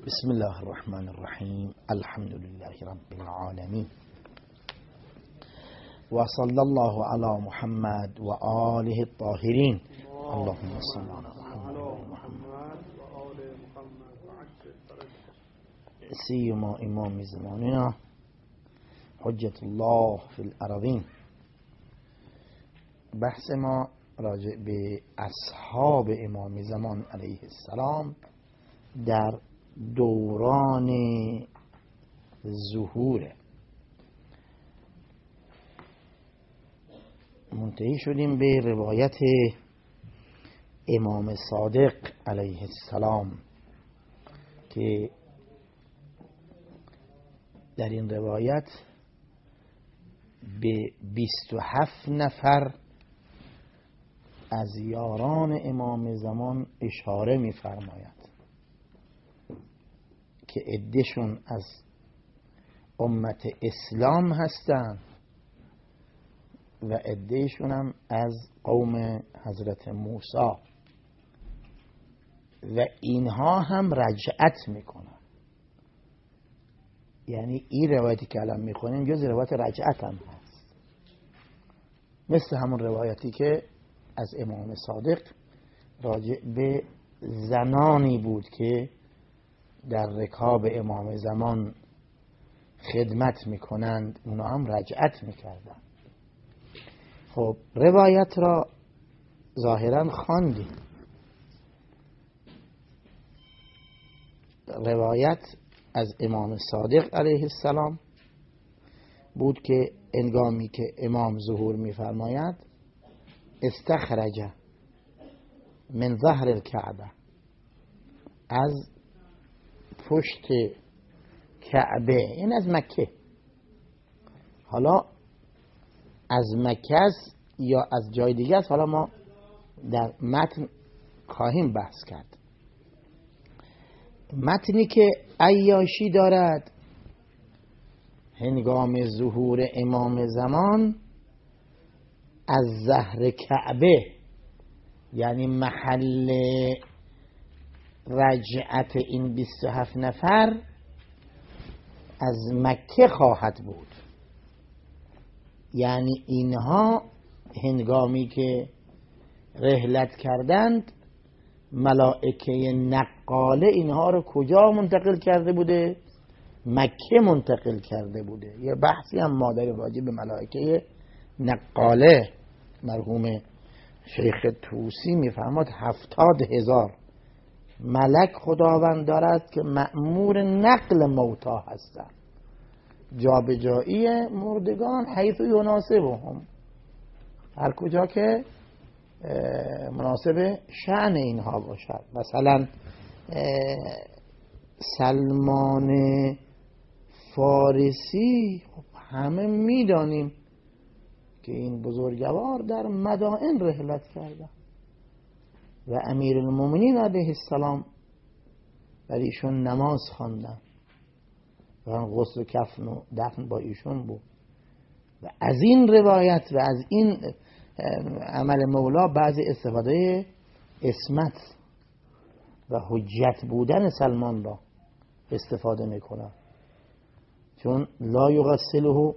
بسم الله الرحمن الرحیم. الحمد لله رب العالمین و صلی الله علی محمد و آله الطاهرین. اللهم صل علی محمد و محمد سیما امام زماننا حجت الله فی الارضین. بحث ما راجع به اصحاب امام زمان علیه السلام در دوران ظهور. منتهی شدیم به روایت امام صادق علیه السلام که در این روایت به 27 نفر از یاران امام زمان اشاره می‌فرماید که عده‌شون از امت اسلام هستند و عده‌شون هم از قوم حضرت موسی و اینها هم رجعت میکنن. یعنی این روایتی که الان میخونیم جز روایت رجعت هم هست، مثل همون روایتی که از امام صادق راجع به زنانی بود که در رکاب امام زمان خدمت میکنند، اونا هم رجعت میکردن. خب روایت را ظاهرا خواندیم. روایت از امام صادق علیه السلام بود که هنگامی که امام ظهور میفرماید استخرج من ظهر الکعبه، از پشت کعبه، این از مکه، حالا از مکه است یا از جای دیگه است، حالا ما در متن خواهیم بحث کرد. متنی که عیاشی دارد هنگام ظهور امام زمان از ظهر کعبه، یعنی محل رجعت این 27 نفر از مکه خواهد بود. یعنی اینها هنگامی که رحلت کردند ملائکه نقاله اینها رو کجا منتقل کرده بوده؟ مکه منتقل کرده بوده. یه بحثی هم ما داریم راجع به ملائکه نقاله. مرحوم شیخ طوسی میفرماد 70,000 ملک خداوند دارد که مأمور نقل موتا هستند، جابجایی مردگان حیث یناسبهم، هر کجا که مناسب شأن اینها باشد. مثلا سلمان فارسی خب همه میدانیم که این بزرگوار در مدائن رحلت کرده و امیر المومنین علیه السلام بر ایشون نماز خواندن و غسل و کفن و دفن با ایشون بود. و از این روایت و از این عمل مولا بعضی استفاده اسمت و حجت بودن سلمان را استفاده میکنن، چون لا یغسله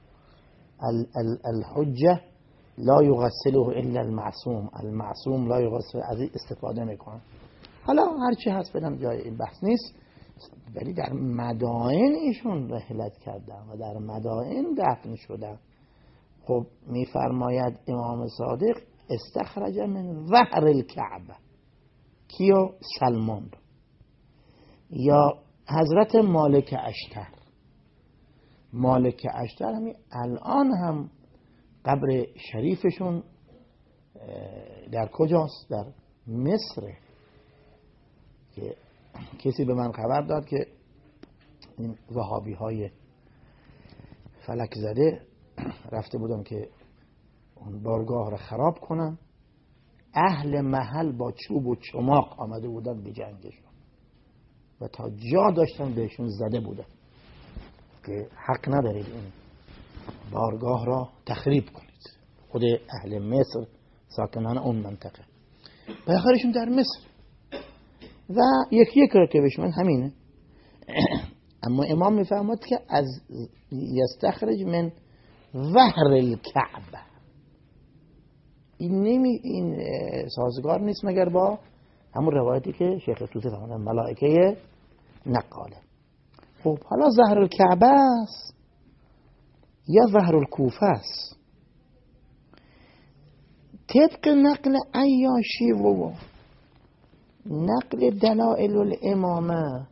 الحجه لا یغسله الا المعصوم، المعصوم لا یغسله، از این استفاده میکنن. حالا هرچی هست بدم جای این بحث نیست، ولی در مدائن ایشون رحلت کردن و در مدائن دفن شدن. خب میفرماید امام صادق استخرج من ظهر الکعبه، کیو؟ سلمان. یا حضرت مالک اشتر. مالک اشتر همین الان هم قبر شریفشون در کجاست؟ در مصر. که کسی به من خبر داد که این وهابی های فلک زده رفته بودن که اون بارگاه را خراب کنن، اهل محل با چوب و چماق آمده بودن به جنگشون و تا جا داشتن بهشون زده بودن که حق ندارید این بارگاه را تخریب کنید. خود اهل مصر، ساکنان اون منطقه، بالاخرشون در مصر و یکی رکبشون همینه، اما امام میفهمد که از یستخرج من ظهر الکعبه، این سازگار نیست مگر با همون روایتی که شیخ توسی فرمودن ملائکه نقاله. خب حالا ظهر الکعبه است یا ظهر الکوفه است؟ طبق نقل عیاشی و نقل دلائل الامامه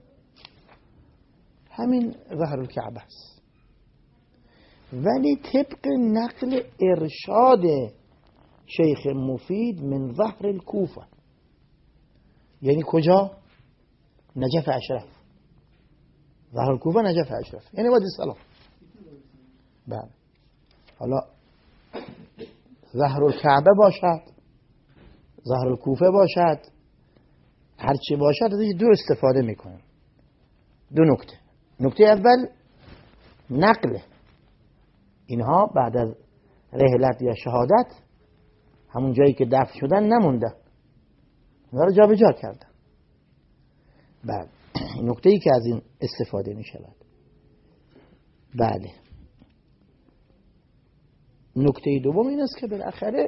همین ظهر الکعبه است، ولی طبق نقل ارشاد شیخ مفید من ظهر الکوفه، یعنی کجا؟ نجف اشرف. ظهر الکوفه نجف اشرف یعنی وادی السلام. بله. حالا ظهر الکعبه باشد، ظهر الکوفه باشد، هرچی باشد ازش دو استفاده میکنیم. دو نکته. نکته اول نقل اینها بعد از رحلت یا شهادت همون جایی که دفن شدن نمونده، اینا رو جا به جا کردن. بله. نکته ای که از این استفاده می شود. بله. نکته دوم این است که بالاخره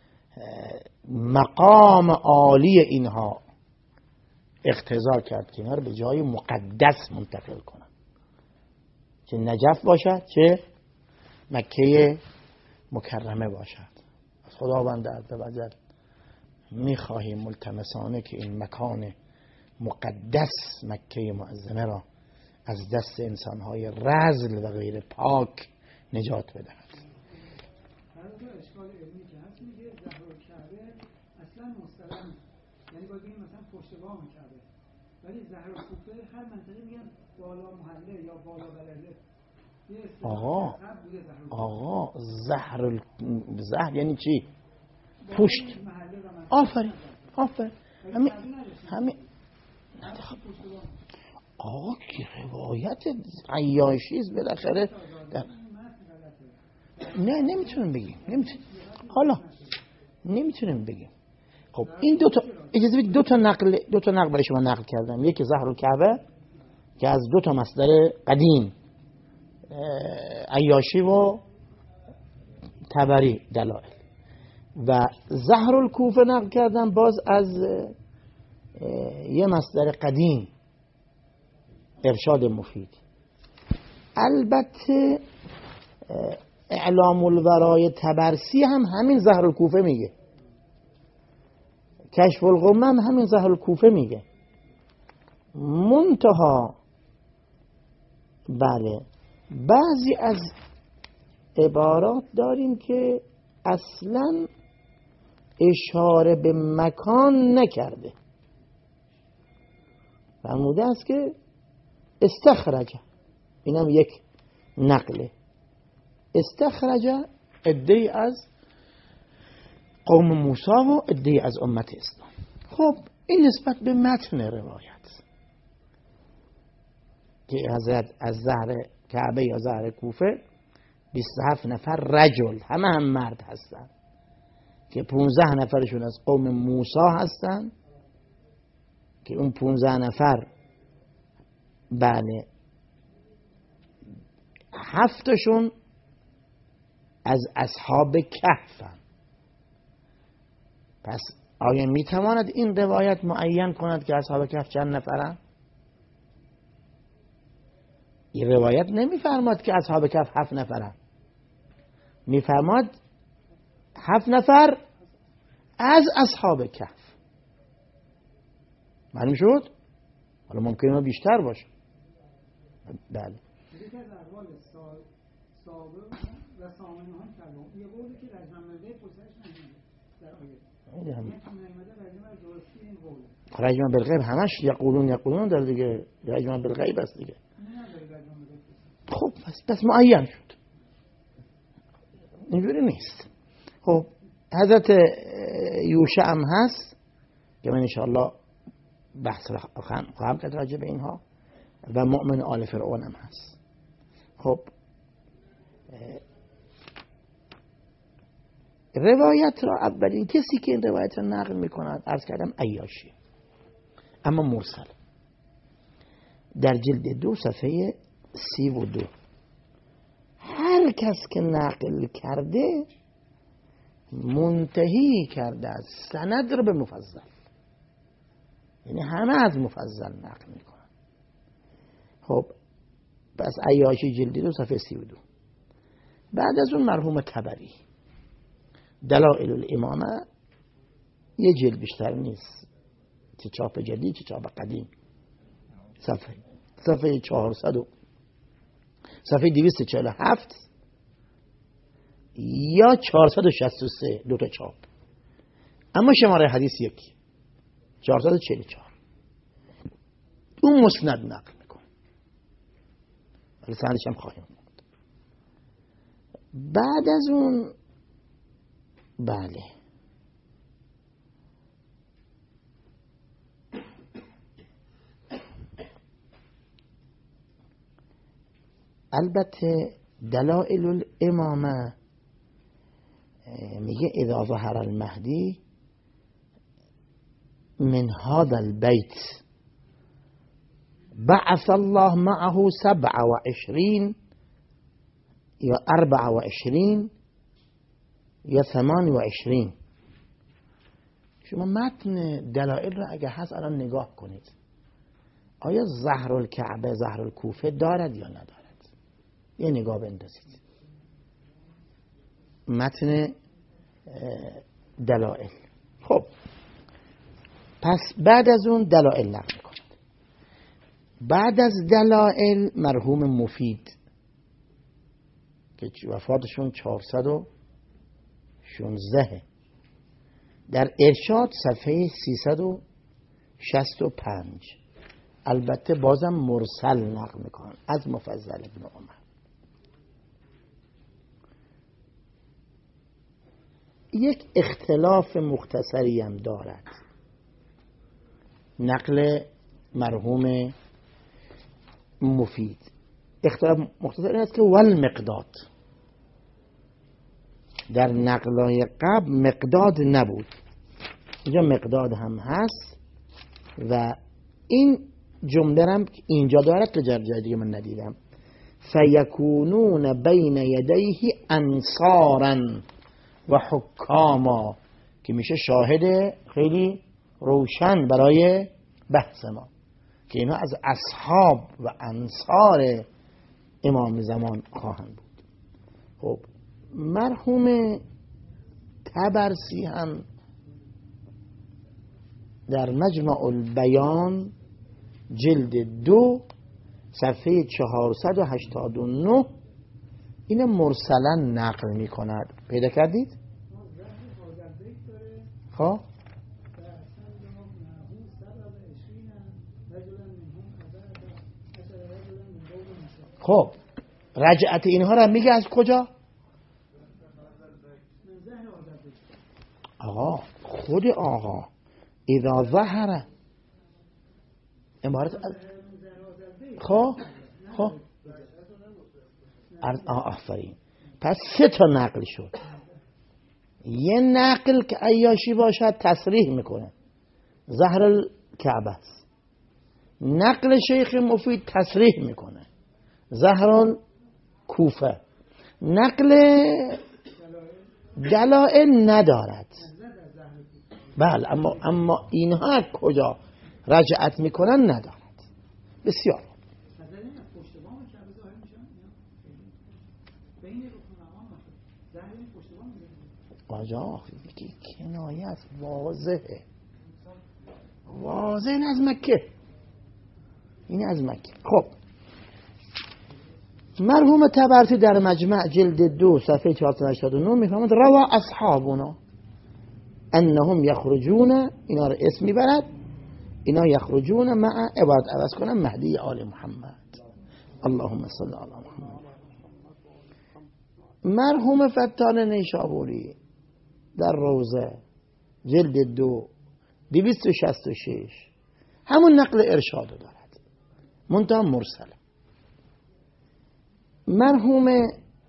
مقام عالی اینها اقتضا کرد که اینا رو به جای مقدس منتقل کنن، چه نجف باشد چه مکه مکرمه باشد. از خداوند عزوجل میخواهیم ملتمسانه که این مکان مقدس مکه معظمه را از دست انسانهای رذل و غیر پاک نجات بدهد. اشکال علمی که هست میگه ظهر الکعبه اصلا مستلم، یعنی باید بگیم مثلا پشت بام کعبه، ولی ظهر الکوفه هر منطقه میگن بالا محله یا بالا بلده. آقا ظهر یعنی چی؟ پشت. آفرین همین آقا که روایت عیاشیست بالاخره نه نمیتونیم بگیم، حالا نمیتونیم بگیم. خب این اجازه بدید دو تا نقل برای شما نقل کردم. یکی ظهر الکعبه که از دو تا مصدر قدیم عیاشی و طبری دلائل، و ظهر الکوفه نقل کردم باز از یه مصدر قدیم ارشاد مفید. البته اعلام الورای طبرسی هم همین ظهر الکوفه میگه، کشف الغمه هم همین ظهر الکوفه میگه. منتها بله بعضی از عبارات داریم که اصلا اشاره به مکان نکرده، فرموده است که استخرج، اینم یک نقله، استخرج عده‌ای از قوم موسی و عده‌ای از امت اسلام. خب این نسبت به متن روایت که حضرت از ظهر کعبه یا ظهر کوفه 27 نفر رجل هم مرد هستن که 15 نفرشون از قوم موسی هستن که اون 15 نفر بله 7شون از اصحاب کهفن. پس آیا میتواند این روایت معین کند که اصحاب کهف چند نفرن؟ این روایت نمیفرماد که اصحاب کهف 7 نفرن، میفرماد 7 نفر از اصحاب کهف. معلوم شد؟ حالا ممکنه بیشتر باشه. بله یکی از اقوال صحابه و سامنه ها کردن یه قولی که رجمن بالغیب پشتش نمیده در آیه نمیده رجمن درستی این قول رجمن بالغیب همش یقولون در دیگه رجمن بالغیب است دیگه. خب پس معین شد، اینجوری نیست. خب حضرت یوشع هم هست که من انشاءالله بحث خواهم کرد راجع به اینها، و مؤمن آل فرعون هم هست. خب روایت را اولین کسی که این روایت را نقل می کند عرض کردم عیاشی، اما مرسل. در جلد 2 صفحه 32. هر کس که نقل کرده منتهی کرده از سند رو به مفضل، یعنی همه از مفضل نقل میکنن. خب پس عیاشی جلد 2 صفحه 32. بعد از اون مرحوم طبری دلائل الامامه، یه جلد بیشتر نیست، چه چاپ جدید چه چاپ قدیم، صفحه 400 صفحه 247 یا 463 دو تا چاپ، اما شماره حدیث یکی 444. اون مسند نقل میکنه، ولی سندش هم خواهیم بود. بعد از اون بله البته دلائل الامامه میگه اذا ظهر المهدی من هذا البيت بعث الله معه 27 یا 24 یا 28. شما متن دلائل رو اگه هست الان نگاه کنید، آیا ظهر الکعبه ظهر الکوفه دارد یا ندارد؟ یه نگاه بندازید متن دلائل. خب پس بعد از اون دلائل نقل کنید. بعد از دلائل مرحوم مفید که وفاتشون 416 در ارشاد صفحه 365. البته بازم مرسل نقل میکنن از مفضل ابن عمر. یک اختلاف مختصری هم دارد نقل مرحوم مفید. اختلاف مختصری است که والمقداد، در نقلای قبل مقداد نبود، اینجا مقداد هم هست و این جمله هم اینجا دارد که جای دیگه من ندیدم. فیکونون بین یدیه انصارا و حکاما، که میشه شاهد خیلی روشن برای بحث ما که اینا از اصحاب و انصار امام زمان خواهند بود. خب مرحوم طبرسی هم در مجمع البیان جلد 2 صفحه 489 این مرسلا نقل می کند. پیدا کردید؟ خب خب رجعت اینها را میگه از کجا؟ آقا خود آقا اذا ظهر عبارت خب آفرین. پس 3 تا نقل شد. یه نقل که عیاشی باشد تصریح میکنه ظهر الکعبه است، نقل شیخ مفید تصریح میکنه ظهر کوفه، نقل دلائل ندارد. بله اما اینها کجا رجعت میکنن ندارد. بسیار آجا یکی کنایه است، واضحه واضح. این از مکه، این از مکه. خب مرحوم طبرسی در مجمع جلد 2 صفحه 489 میفرماید روا اصحابنا انهم یخرجون، اینا رو اسم میبرد، اینا یخرجون مع عبارت عوض کنم مهدی آل محمد اللهم صل علی محمد. مرحوم فتان نیشابوری در روضه جلد 2 266 همون نقل ارشاد دارد، منتها مرسل. مرحوم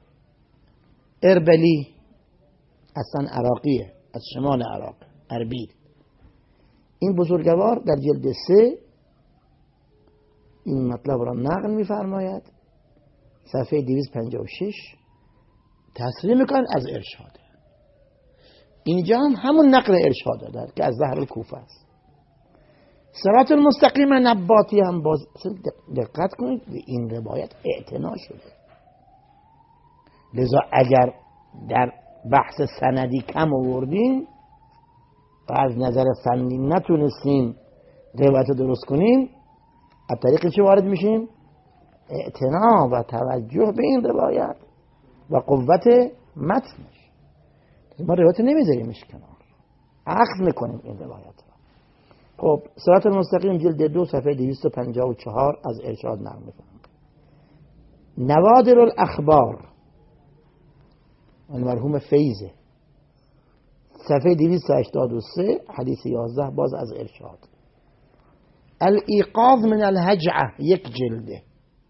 اربلی اصلا عراقیه، از شمال عراق، اربیل. این بزرگوار در جلد 3 این مطلب را نقل می‌فرماید. صفحه 256 تصریح می‌کنه از ارشاد. اینجا هم همون نقل ارشاد داد که از ظهر الکوفه است. صراط المستقیم نباطی هم باز دقت کنید به این روایت اعتنا شده. لذا اگر در بحث سندی کم آوردیم و از نظر فنی نتونستیم روایت رو درست کنیم، از طریق چه وارد میشیم؟ اعتنا و توجه به این روایت و قوت متنش. ما روایت نمیذاریمش کنار، اخذ میکنیم این روایت را. خب صراط المستقیم جلد 2 صفحه 254 از ارشاد نقل میکنم. نوادر الاخبار المرحوم فیضه صفحه 283 حدیث 11 باز از ارشاد. الایقاظ من الهجعه یک جلده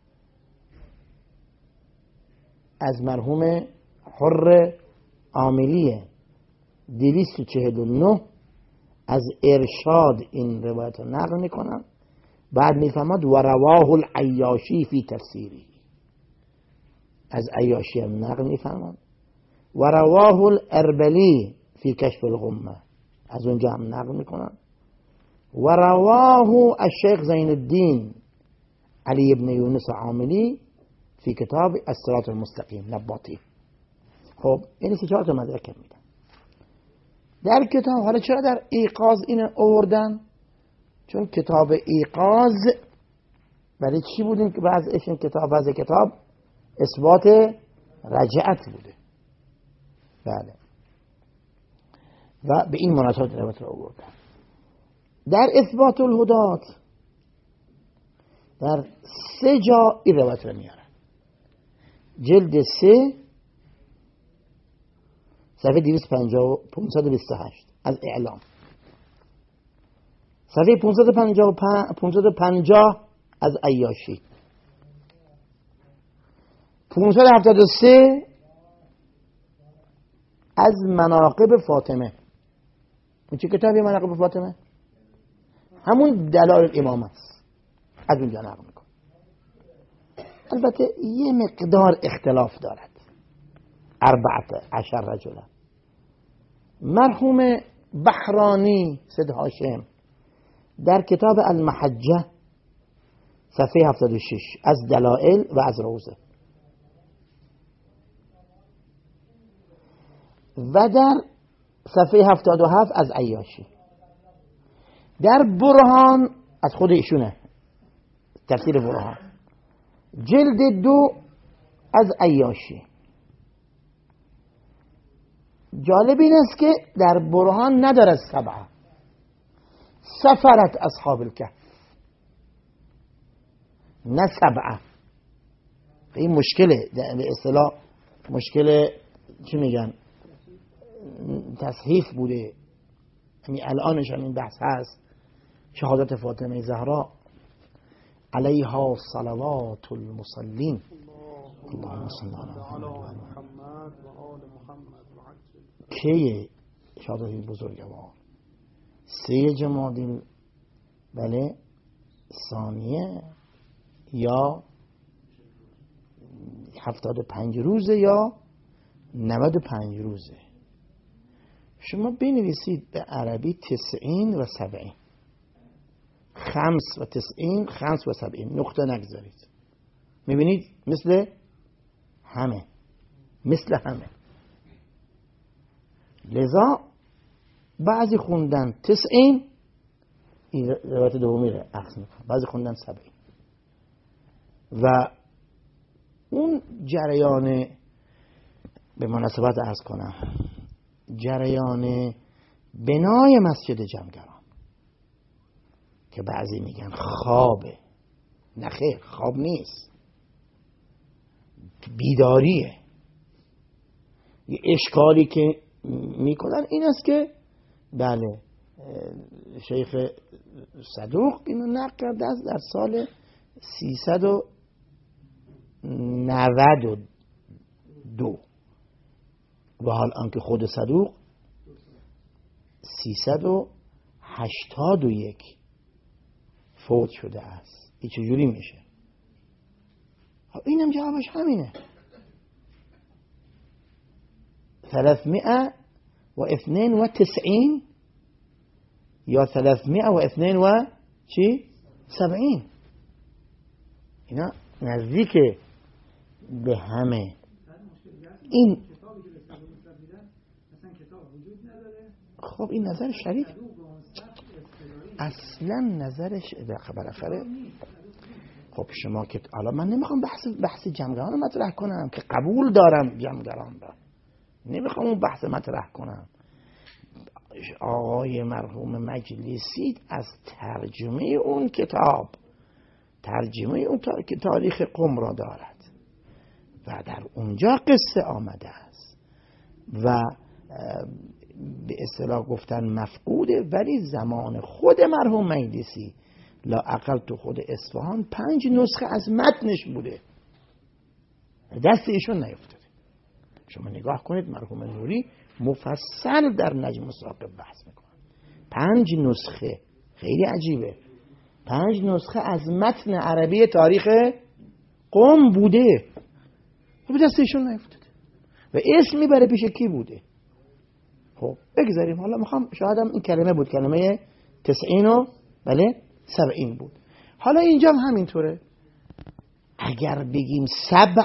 از مرحوم حر عاملیه 249 از ارشاد این روایت رو نقل میکنن. بعد میفهمد و رواه العیاشی فی تفسیری، از عیاشی هم نقل میفهمد. و رواه الاربلی فی کشف الغمه، از اونجا هم نقل میکنن. و رواه الشیخ زین الدین علی ابن یونس عاملی فی کتاب الصراط المستقیم نباطی. خب این 3-4 تا مدرک میدن در کتاب. حالا چرا در ایقاظ این آوردن؟ چون کتاب ایقاظ برای چی بودین که بعضش این کتاب بعض کتاب اثبات رجعت بوده. بله، و به این مناسبت روایت رو آوردن. در اثبات الهدات در 3 جا این روایت رو میارن. جلد 3 صفحه 528 از اعلام، صفحه 550 از عیاشی، 573 از مناقب فاطمه. این چه کتابی مناقب فاطمه؟ همون دلائل الامامه است، از اونجا نقل میکنه. البته یه مقدار اختلاف دارد. 14 رجلا. مرحوم بحرانی سید هاشم در کتاب المحجه صفحه 76 از دلائل و از روزه، و در صفحه 77 از عیاشی. در برهان از خود ایشونه، تفسیر برهان جلد 2 از عیاشی. جالب این است که در برهان ندارد 7 سفرت اصحاب الکهف، نه 7. این مشکله، به اصطلاح مشکل چی میگن تصحیف بوده. یعنی الانش هم این بحث هست. شهادت فاطمه زهرا علیها صلوات المصلین اللهم صل علی محمد و آل محمد که شهادت این بزرگوار 3 جمادی بله ثانیه یا 75 روزه یا 95 روزه. شما بنویسید به عربی 90 و 70، 95 75 نقطه نگذارید. میبینید مثل همه. لذا بعضی خوندن 90 این روایت دومی رو اخذ میکنن، بعضی خوندن 70. و اون جریان به مناسبت عرض کنم جریان بنای مسجد جمگران که بعضی میگن خوابه، نه خیر، خواب نیست، بیداریه. یه اشکالی که میکنن این است که بله شیخ صدوق اینو نقل کرده است در سال 392 و حال آنکه خود صدوق 381 فوت شده است. این چجوری میشه؟ اینم جوابش همینه. 392 یا 370. اینا نزدیک به همه. این خب این نظر شریف اصلا نظرش بالاخره. خب شما که حالا من نمیخوام بحث جمعگران مطرح کنم که قبول دارم جمعگران را، نمیخوام اون بحث مطرح کنم. آقای مرحوم مجلسی از ترجمه اون کتاب، ترجمه اون تاریخ قم را دارد و در اونجا قصه آمده است و به اصطلاح گفتن مفقوده، ولی زمان خود مرحوم مجلسی لااقل تو خود اصفهان 5 نسخه از متنش بوده، دست ایشون نیفتاده. شما نگاه کنید مرحوم نوری مفصل در نجم الثاقب بحث میکنه. 5 نسخه، خیلی عجیبه، 5 نسخه از متن عربی تاریخ قم بوده و به دست ایشون نیفتاده و اسم میبره پیش کی بوده. خب بگذاریم، حالا میخوام شاید هم این کلمه بود، کلمه 90 و بله 70 بود. حالا اینجا هم همینطوره. اگر بگیم 7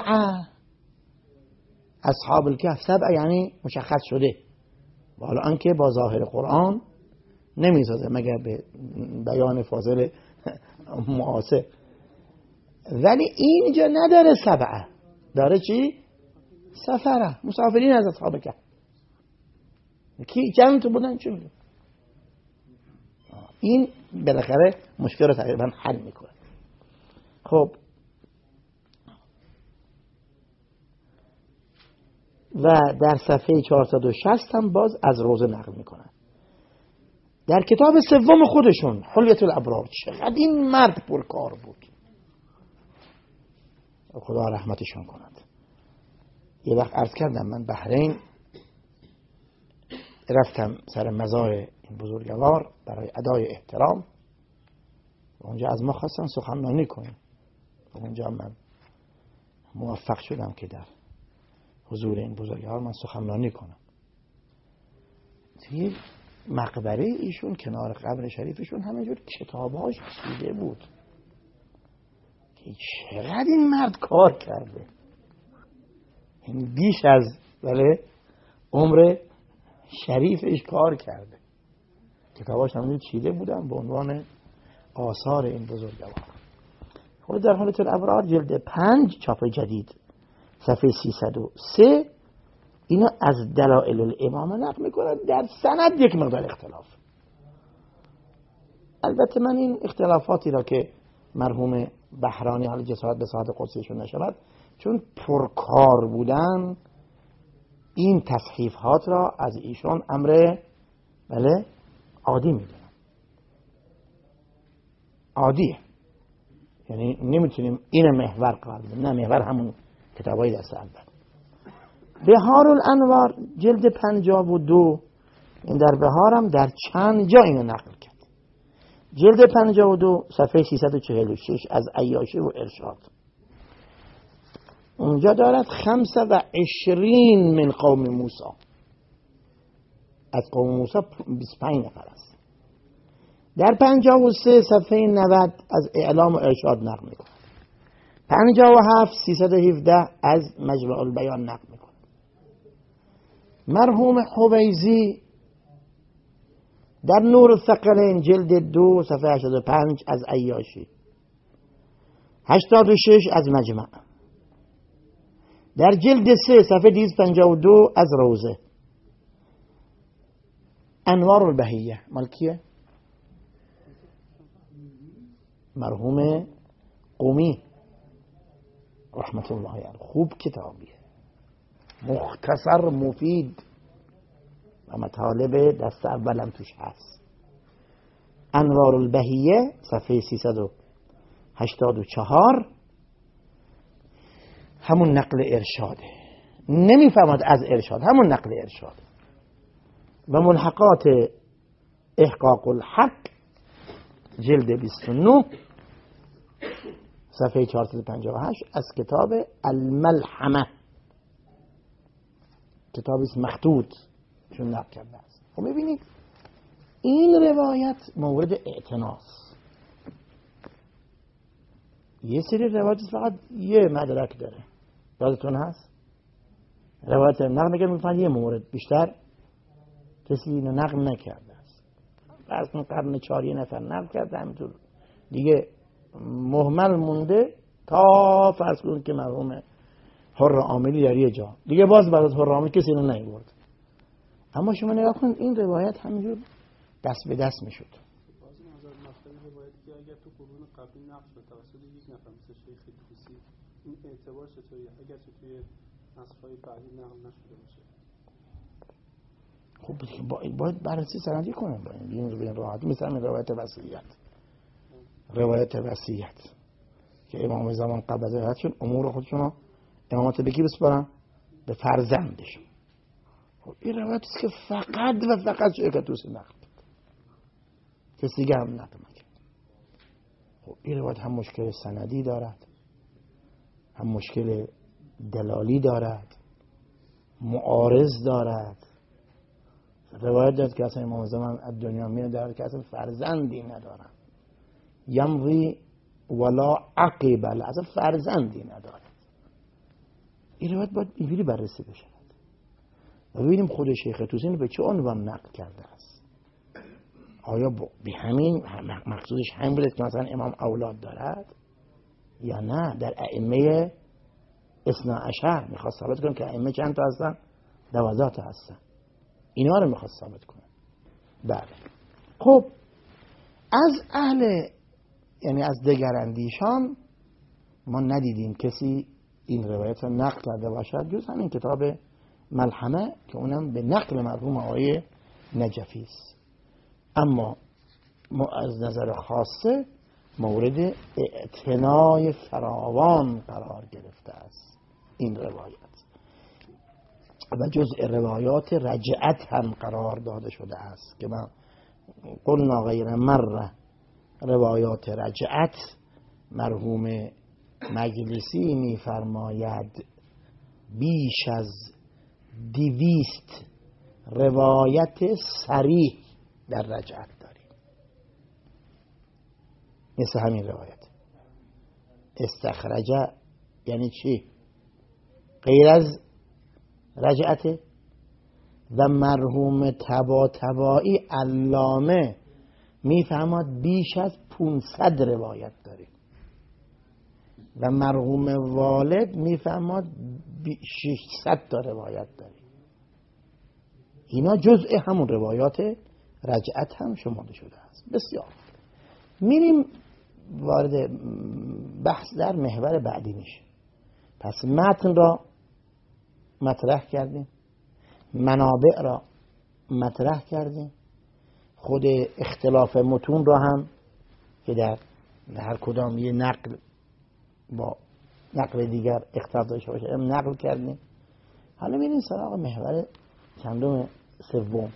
اصحاب الکهف، 7 یعنی مشخص شده، حالا آنکه با ظاهر قرآن نمیسازه مگر به بیان فاضل معاصر، ولی اینجا نداره 7، داره چی؟ سفره، مسافرین از اصحاب کهف. کی چند تو بودن چی میگه؟ این بالاخره مشکل رو تقریبا حل میکنه. خب و در صفحه 460 هم باز از روزه نقل میکنن. در کتاب سوم خودشون حلیة الابرار، چقدر این مرد پرکار بود، خدا رحمتشون کند. یه وقت عرض کردم من بحرین رفتم سر مزار این بزرگوار برای ادای احترام و اونجا از ما خواستن سخنرانی کنیم و اونجا من موفق شدم که در حضور این بزرگوار من سخنرانی کنم. توی مقبره ایشون کنار قبر شریفشون همینجور کتابهاش چیده بود که چقدر این مرد کار کرده، این بیش از بله عمر شریفش کار کرده. کتاباش همینجور چیده بودن به عنوان آثار این بزرگوار. خود در حالت الابرار جلد 5 چاپ جدید صفحه 303 اینا از دلائل الامامه نقل میکنن، در سند یک مقدار اختلاف. البته من این اختلافاتی را که مرحوم بحرانی حال جسارت به صحت قدسیشون نشود، چون پرکار بودن این تصحیفات را از ایشون امر بله عادی میدونن، عادیه، یعنی نمیتونیم این محور قرار بدیم، نه محور همون کتابای دست اول. بهار الانوار جلد 52 این در بهارم در چند جا اینو نقل کرد. جلد 52 صفحه 346 از عیاشی و ارشاد اونجا دارد 25 من قوم موسی، از قوم موسی 25 نفر است. در 53 صفحه 90 از اعلام و ارشاد نقل میکنه. 57 317 از مجمع البیان نقل میکنه. مرحوم حویزی در نور الثقلین جلد 2 صفحه 85 از عیاشی، 86 از مجمع، در جلد 3 صفحه 252 از روزه. انوار البهیه مالکیه مرحوم قمی رحمت الله علیه، خوب کتابیه، مختصر مفید و مطالب دست اولم توش هست. انوار البهیه صفحه 384 همون نقل ارشاده، نمیفهمد از ارشاد، همون نقل ارشاد. و ملحقات احقاق الحق جلد 29 صفحه 458 از کتاب الملحمه، کتابی مخطوط چون نقل کرده است. خب ببینید این روایت مورد اعتناست. یه سری روایت فقط یه مدرک داره، یادتون هست روایت نقل نکرد میفهمید یه مورد، بیشتر کسی اینو نقل نکرده است. فرض کن قرن 4 یه نفر نقل کرده، همینطور دیگه مهمل مونده تا فرض کن که مرحوم حر عاملی در یه جا دیگه، باز بعد از حر عاملی کسی اینو نیورد. اما شما نگاه کنید این روایت همینجور دست به دست میشد. بعضی مطلب روایتی که اگر تو قرون قبلی نقل شد توسط یک نفر مثل شیخ طوسی، این اعتبار چطوریه اگر توی نسخ‌های بعدی نقل نشده باشه؟ خب باید بررسی سندی کنیم. این رو به راحتی مثلا روایت وصیت که امام زمان قبل از وفاتشون امور خودشون امامت به کی بسپارن؟ به فرزندشون. خب این روایتی است که فقط و فقط شیخ طوسی نقل کرد، کسی دیگه هم نقل نکرد. خب این روایت هم مشکل سندی دارد، هم مشکل دلالی دارد، معارض دارد. روایت داد که اصلا امام زمان از دنیا میره در که اصلا فرزندی ندارن، یمضی ولا عقب له، اصلا فرزندی ندارد. این روایت باید اینجوری بررسی بشه و ببینیم خود شیخ طوسی به چه عنوان نقل کرده است. آیا به همین مقصودش همین بوده که مثلا امام اولاد دارد یا نه در ائمه اثنا عشر میخواست ثابت کنه که ائمه چند تا هستن؟ 12 تا هستن. اینا رو میخواست ثابت کنه. بله. خب از اهل یعنی از دگراندیشان ما ندیدیم کسی این روایت رو نقل کرده باشد جز همین کتاب ملحمه که اونم به نقل مرحوم آقای نجفی است. اما از نظر خاصه مورد اعتنای فراوان قرار گرفته است این روایت و جزء روایات رجعت هم قرار داده شده است که ما قلنا غیر مره روایات رجعت مرحوم مجلسی می فرماید بیش از 200 روایت صریح در رجعت داریم. مثل همین روایت استخرجه یعنی چی؟ غیر از رجعت. و مرحوم طباطبایی علامه میفهمد بیش از 500 روایت داریم و مرحوم والد میفهمد 600 تا روایت داریم. اینا جزء همون روایات رجعت هم شمرده شده است. بسیار. میریم وارد بحث در محور بعدی میشه. پس متن را مطرح کردیم، منابع را مطرح کردیم، خود اختلاف متون را هم که در هر کدام یه نقل با نقل دیگر اختلاف داشته باشه نقل کردیم. حالا میریم سراغ محور چندم سوم،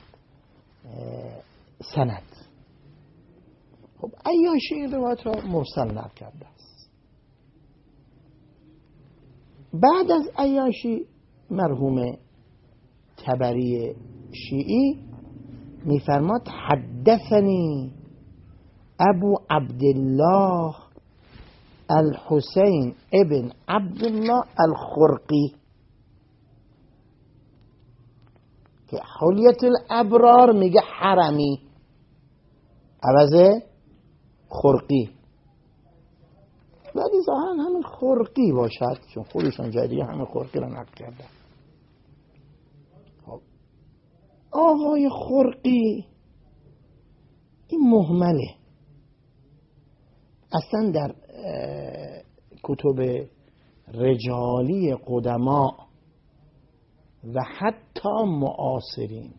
سند. خب عیاشی این روایت را مرسل نقل کرده است. بعد از عیاشی مرحوم تبری شیعی میفرماد حدثنی ابو عبدالله الحسین ابن عبدالله الخرقی که حلیت الابرار میگه حرمی عوض خرقی، ولی ظاهرا همین خرقی باشد چون خودشون جدیه همین خرقی رو نقل کرده. آقای خرقی این مهمله، اصلا در کتب رجالی قدما و حتی معاصرین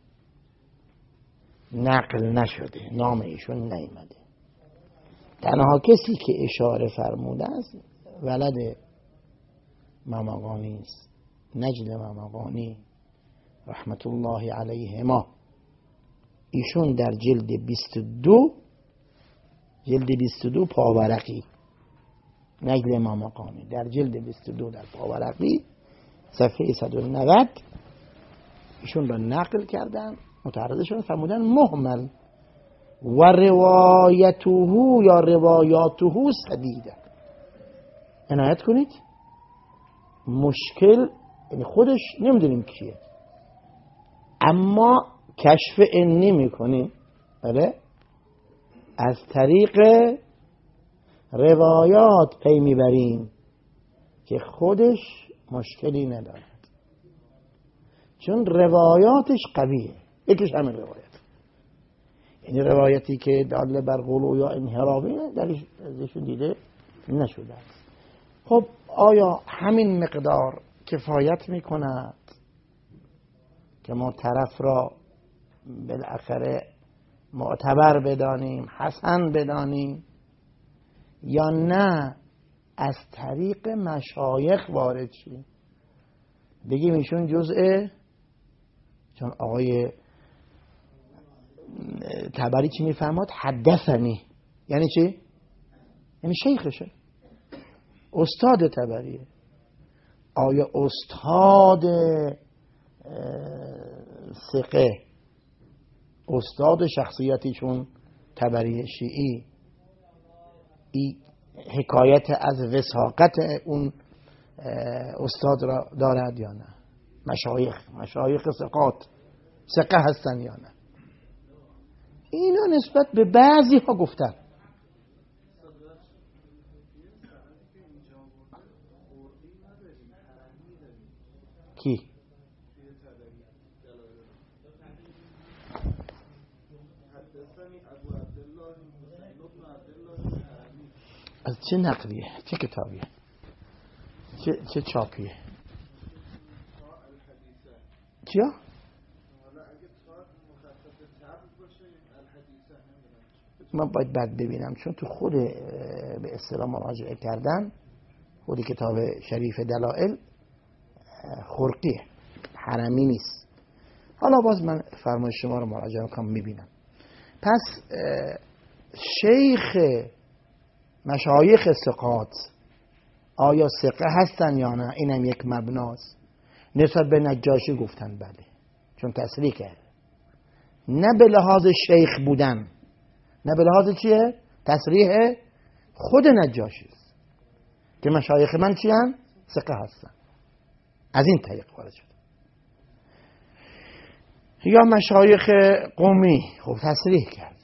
نقل نشده، نام ایشون نیامده. تنها کسی که اشاره فرموده است ولد مماغانی است، نجل مماغانی رحمت الله علیهما. ایشون در جلد 22 پاورقی نجل امام مقامی در جلد 22 در پاورقی صفحه 190 ایشون را نقل کردن، متعرضشون فرمودن مهمل و روایته یا روایاته سدیده. عنایت کنید، مشکل یعنی خودش نمیدونیم کیه، اما کشف عنی میکنیم، بله، از طریق روایات پی میبریم که خودش مشکلی ندارد، چون روایاتش قویه. یکیش همین روایت، یعنی روایتی که داله بر غلو یا انحرافی درشون دیده نشده است. خب آیا همین مقدار کفایت میکند که ما طرف را بالاخره معتبر بدانیم، حسن بدانیم، یا نه از طریق مشایخ وارد شیم بگیم ایشون جزء، چون آقای تبری چی میفهمد؟ حدثنی یعنی چی؟ یعنی شیخشه، استاد تبریه. آیا استاد ثقه، استاد شخصیتیشون تبری شیعی، ای حکایت از وثاقت اون استاد را دارد یا نه؟ مشایخ ثقه هستن یا نه؟ اینا نسبت به بعضی ها گفتن. کی؟ از چه نقلیه؟ چه کتابیه؟ چه چاپیه؟ چیا؟ من باید بعد ببینم، چون تو خود به اصطلاح مراجعه کردن خود کتاب شریف دلائل خرقیه، حرمی نیست. حالا باز من فرمایش شما رو مراجعه کنم میبینم. پس شیخ مشایخ ثقات آیا ثقه هستن یا نه؟ اینم یک مبناست. نسبت به نجاشی گفتن بله، چون تصریح کرد، نه به لحاظ شیخ بودن، نه به لحاظ چیه؟ تصریح خود نجاشی است که مشایخ من چی هستن؟ ثقه هستن. از این طریق وارد شد. یا مشایخ قومی، خب تصریح کرد.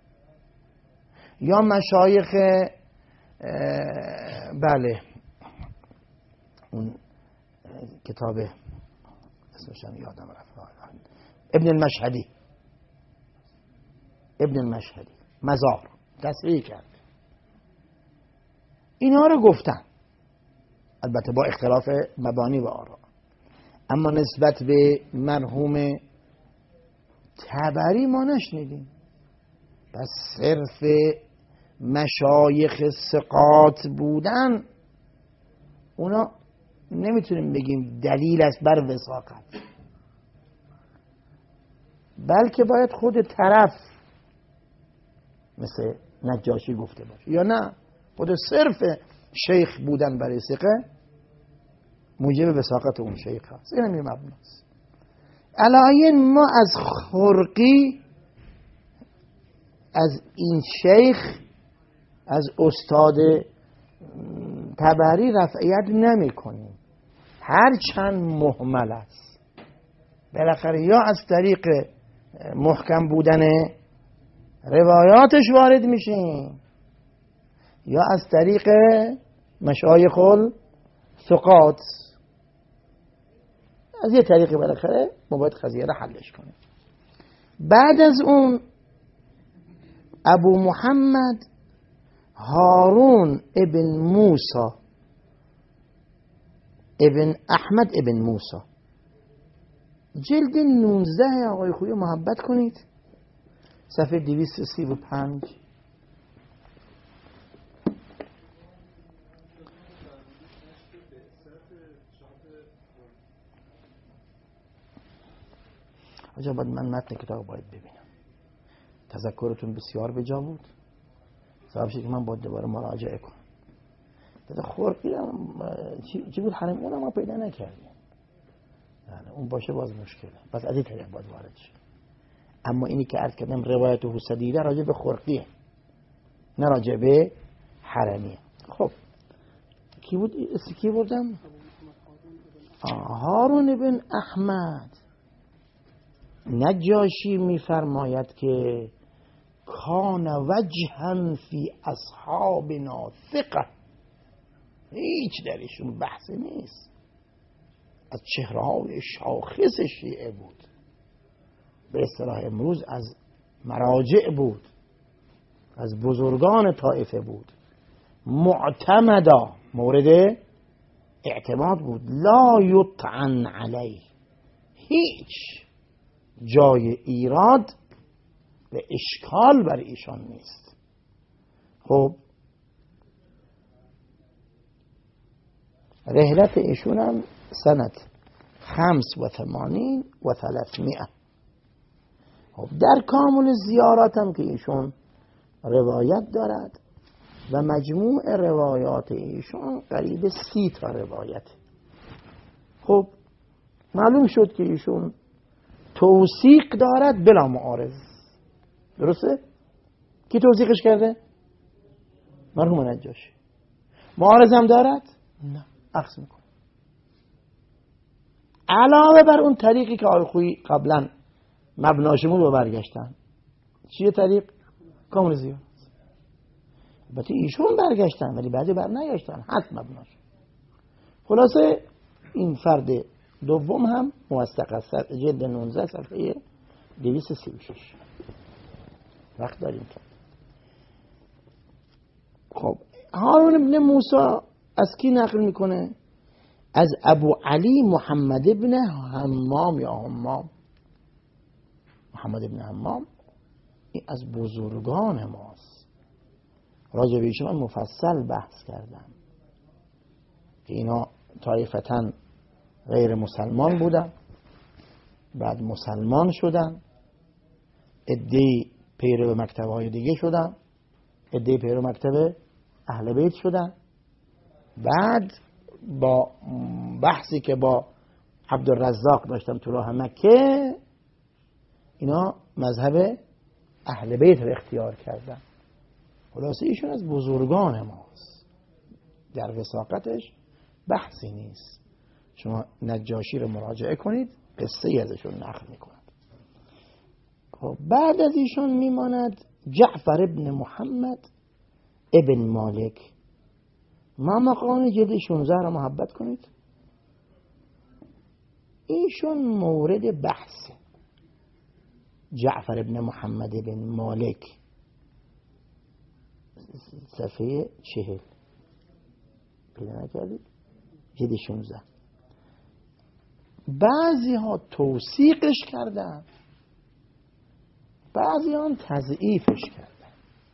یا مشایخ بله اون کتاب اسمش هم یادم رفت، ابن المشهدی مزار تصریح کرد. اینا رو گفتن، البته با اختلاف مبانی و آرا. اما نسبت به مرحوم تبری ما نشنیدیم. پس صرف مشایخ ثقات بودن اونا نمیتونیم بگیم دلیل است بر وثاقت، بلکه باید خود طرف مثل نجاشی گفته باشه، یا نه خود صرف شیخ بودن برای ثقه موجب وثاقت اون شیخ هست. این همین مبناست. علایین ما از خرقی، از این شیخ، از استاد تبری رفعیت نمی کنیم، هرچند محمل است. بالاخره یا از طریق محکم بودن روایاتش وارد میشیم، یا از طریق مشایخ الثقات. از یه طریقی بالاخره ما باید قضیه را حلش کنیم. بعد از اون ابو محمد هارون ابن موسی ابن احمد ابن موسی، جلد 19 آقای خوی محبت کنید، صفحه 235. آجا باید من متن کتاب باید ببینم. تذکرتون بسیار بجا بود، سبب شد که من باید دوباره مراجعه کنم. خرقی هم چی بود حرم اون ما پیدا نکردیم، یعنی اون باشه باز مشکله، پس از این طریق باید وارد شه. اما اینی که عرض کردم روایت حسدیده راجع به خرقیه نه راجع به حرمیه. خب کی بود اسم کی بردم؟ هارون بن احمد. نجاشی میفرماید که کان وجها فی اصحابنا ثقه، هیچ درشون بحثی نیست، از چهره‌های شاخص شیعه بود، به اصطلاح امروز از مراجع بود، از بزرگان طائفه بود، معتمدا مورد اعتماد بود، لا یطعن علیه، هیچ جای ایراد و اشکال بر ایشان نیست. خب رحلت ایشون هم سنت 85 و 300. خب در کامل زیارات هم که ایشون روایت دارد و مجموع روایات ایشون قریب 30 تا روایت. خب معلوم شد که ایشون توثیق دارد بلا معارض. درسته؟ کی توثیقش کرده؟ مرحوم نجاشی. معارض هم دارد؟ نه، عکس میکنه. علاوه بر اون طریقی که آقای خویی قبلا مبناش بود و برگشتن. چیه طریق؟ کامل زیارت. البته ایشون برگشتن ولی بعضی بر نگشتن، حد مبناش. خلاصه این فرد دوم هم موثق است، جلد 19 صفحه 236. وقت داریم که خب هارون ابن موسی از کی نقل میکنه؟ از ابو علی محمد ابن حمام یا حمام. محمد ابن حمام این از بزرگان ماست، راجع به ایشون مفصل بحث کردم که اینا طایفتاً غیر مسلمان بودن، بعد مسلمان شدن، عده‌ای پیرو مکتب‌های دیگه شدن، عده‌ای پیرو مکتب اهل بیت شدن. بعد با بحثی که با عبدالرزاق داشتم تو راه مکه، اینا مذهب اهل بیت رو اختیار کردن. خلاصه ایشون از بزرگان ماست، در وثاقتش بحثی نیست. شما نجاشی رو مراجعه کنید، قصه ازشون نقل میکنند. خب بعد از ایشون میماند جعفر ابن محمد ابن مالک. ما مقام جلد 16 رو محبت کنید. ایشون مورد بحث. جعفر ابن محمد ابن مالک صفحه 40 پیدا نکردید؟ جلد 16. بعضی ها توثیقش کردن، بعضی ها تضعیفش کردن.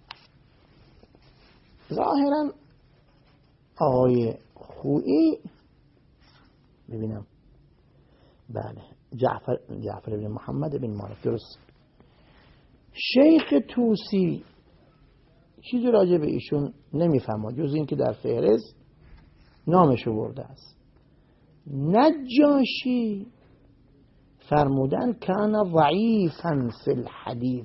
ظاهرا آقای خویی ببینم، بله جعفر بن محمد بن مالک، درست. شیخ توسی چیزی راجع به ایشون نمیفهمه جز این که در فهرست نامشو برده است. نجاشی فرمودن کان ضعیفا فی الحدیث.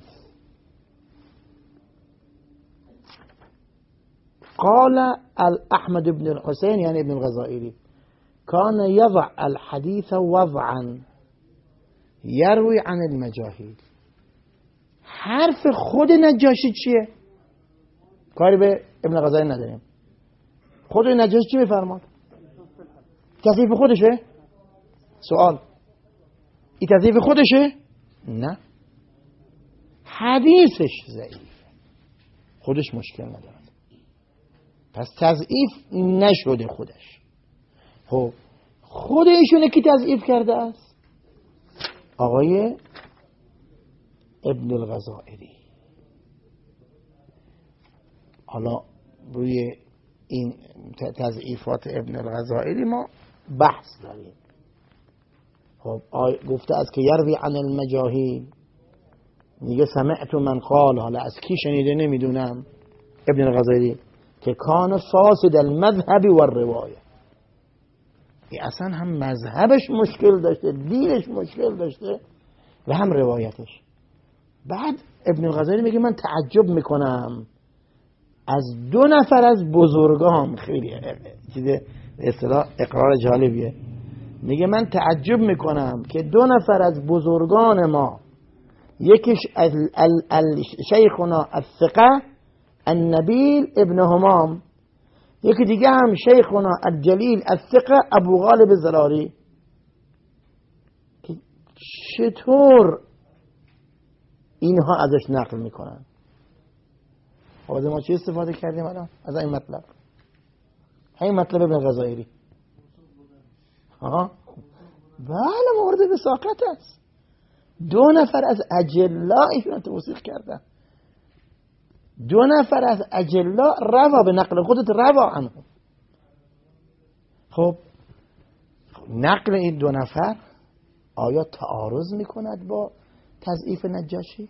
قال احمد بن الحسين يعني ابن الغزائري كان يضع الحديث وضعا يروي عن المجاهيل. حرف خود نجاشی چیه؟ کاری به ابن غزائری نداریم. خود نجاشی چی میفرماد؟ تضعیف خودشه؟ سوال این تضعیف خودشه؟ نه، حدیثش ضعیف، خودش مشکل نداره، پس تضعیف نشده خودش. خب خود ایشونه کی تضعیف کرده است؟ آقای ابن الغزائری. حالا روی این تضعیفات ابن الغزائری ما بحث داریم. خب گفته است که یروی عن المجاهیل، میگه سمعت من قال، حالا از کی شنیده نمیدونم. ابن الغزائری که کان فاسد المذهب و الروایه، این اصلا هم مذهبش مشکل داشته، دینش مشکل داشته و هم روایتش. بعد ابن الغزالی میگه من تعجب میکنم از 2 نفر از بزرگان، خیلی چیز اصطلاح اقرار جالبیه، میگه من تعجب میکنم که 2 نفر از بزرگان ما، یکیش شیخنا الثقه النبیل ابن همام، یکی دیگه هم شیخنا الجلیل الثقه ابو غالب زراری، چطور اینها ازش نقل میکنن؟ خب از ما چی استفاده کردیم الان از این مطلب؟ همین مطلب ابن غزالی. بله مورد وثاقت است. 2 نفر از اجلا ایشون توصیف کردن، 2 نفر از اجلا روا به نقل خودت روا عنه. خب نقل این 2 نفر آیا تعارض میکند با تضعیف نجاشی؟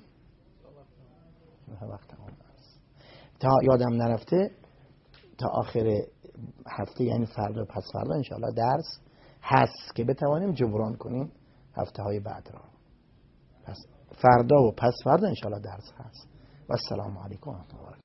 وقت تا یادم نرفته تا آخر هفته، یعنی فردا پس فردا انشاءالله درس هست که بتوانیم جبران کنیم هفته های بعد را. پس فردا و پس فردا انشاءالله درس هست. و السلام علیکم و رحمت الله.